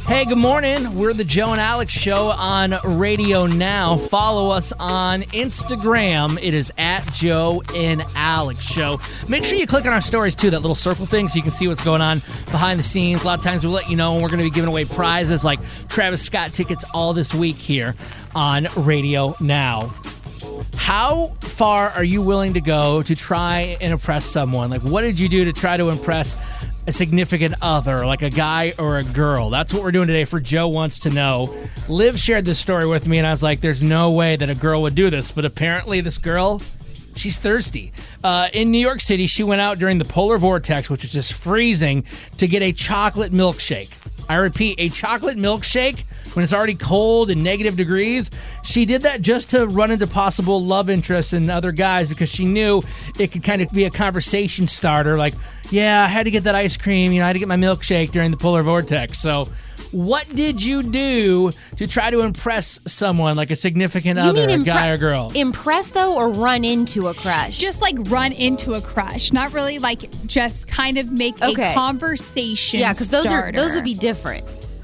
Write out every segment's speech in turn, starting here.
Hey, good morning. We're the Joe and Alex Show on Radio Now. Follow us on Instagram. It is at Joe and Alex Show. Make sure you click on our stories, too, that little circle thing, so you can see what's going on behind the scenes. A lot of times we'll let you know when we're going to be giving away prizes like Travis Scott tickets all this week here on Radio Now. How far are you willing to go to try and impress someone? Like, what did you do to try to impress a significant other, like a guy or a girl? That's what we're doing today for Joe Wants to Know. Liv shared this story with me, and I was like, there's no way that a girl would do this. But apparently this girl, she's thirsty. In New York City, she went out during the polar vortex, which is just freezing, to get a chocolate milkshake. I repeat, a chocolate milkshake when it's already cold and negative degrees. She did that just to run into possible love interests and other guys because she knew it could kind of be a conversation starter. Like, yeah, I had to get that ice cream. I had to get my milkshake during the polar vortex. So what did you do to try to impress someone, like a significant other, a guy or girl? Impress, though, or run into a crush? Just like run into a crush. Not really like just kind of make a conversation Yeah, because those would be different.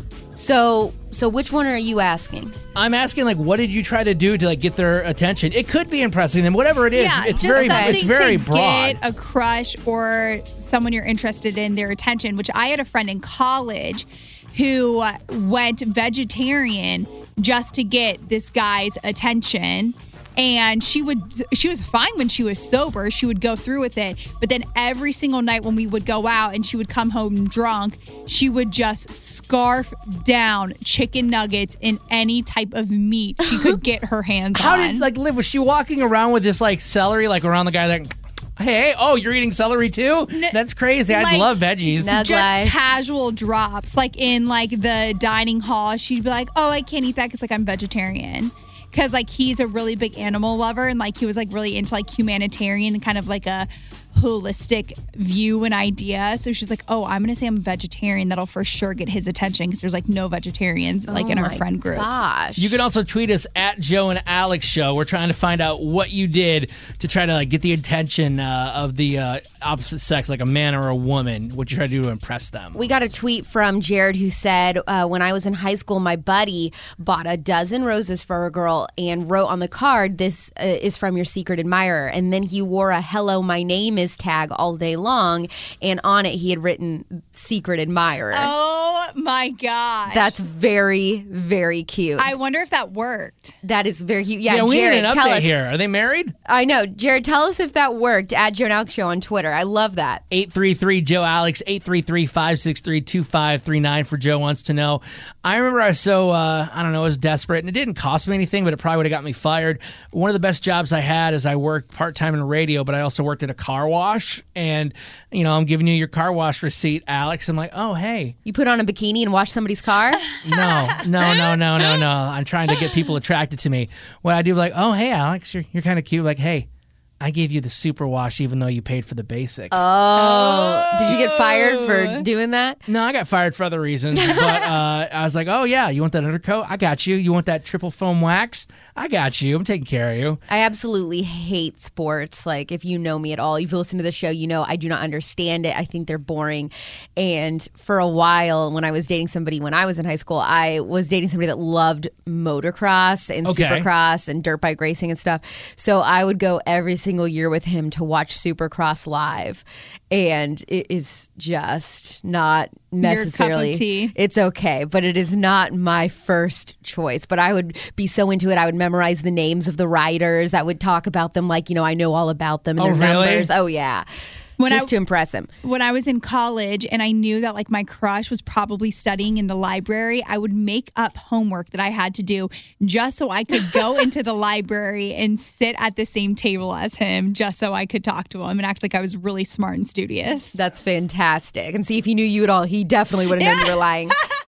So which one are you asking? I'm asking, like, what did you try to do to, like, get their attention? It could be impressing them, whatever it is. Yeah, it's very to broad. Get a crush or someone you're interested in, their attention, which I had a friend in college who went vegetarian just to get this guy's attention. And she was fine when she was sober. She would go through with it. But then every single night when we would go out and she would come home drunk, she would just scarf down chicken nuggets in any type of meat she could get her hands on. How did, like, Liv, was she walking around with this, like, celery, like, around the guy, like, hey, oh, you're eating celery too? That's crazy. I love veggies. Just casual drops. Like, in, like, the dining hall, she'd be like, oh, I can't eat that because, like, I'm vegetarian. Because, like, he's a really big animal lover and, like, he was, like, really into, like, humanitarian and kind of, like, a holistic view and idea. So she's like, oh, I'm going to say I'm a vegetarian. That'll for sure get his attention because there's, like, no vegetarians, like, in our friend group. Gosh. You can also tweet us at Joe and Alex Show. We're trying to find out what you did to try to, like, get the attention of the opposite sex, like a man or a woman. What you try to do to impress them. We got a tweet from Jared who said, when I was in high school, my buddy bought a dozen roses for a girl and wrote on the card, this is from your secret admirer. And then he wore a hello, my name is tag all day long. And on it, he had written secret admirer. Oh, my God. That's very, very cute. I wonder if that worked. That is very cute. Yeah, we Jared, need an tell update us. here. Are they married? I know. Jared, tell us if that worked at Joe and Alex Show on Twitter. I love that. 833-JOE-ALEX, 833-563-2539 for Joe Wants to Know. I remember I was so, I was desperate, and it didn't cost me anything, but it probably would have got me fired. One of the best jobs I had is I worked part-time in radio, but I also worked at a car wash, and, I'm giving you your car wash receipt, Alex. I'm like, oh, hey. You put on a bikini and wash somebody's car? No. I'm trying to get people attracted to me. What I do, like, oh, hey, Alex, you're kind of cute. Like, hey, I gave you the super wash even though you paid for the basic. Oh. Did you get fired for doing that? No, I got fired for other reasons. But I was like, oh, yeah, you want that undercoat? I got you. You want that triple foam wax? I got you. I'm taking care of you. I absolutely hate sports. Like, if you know me at all, if you listen to the show, you know I do not understand it. I think they're boring. And for a while, when I was dating somebody when I was in high school, I was dating somebody that loved motocross and supercross and dirt bike racing and stuff. So I would go every single year with him to watch Supercross live, and it is just not necessarily your cup of tea. It's okay, but it is not my first choice. But I would be so into it, I would memorize the names of the riders. I would talk about them like, I know all about them and their numbers. Oh yeah. To impress him. When I was in college and I knew that, like, my crush was probably studying in the library, I would make up homework that I had to do just so I could go into the library and sit at the same table as him just so I could talk to him and act like I was really smart and studious. That's fantastic. And see, if he knew you at all, he definitely would have known you were lying.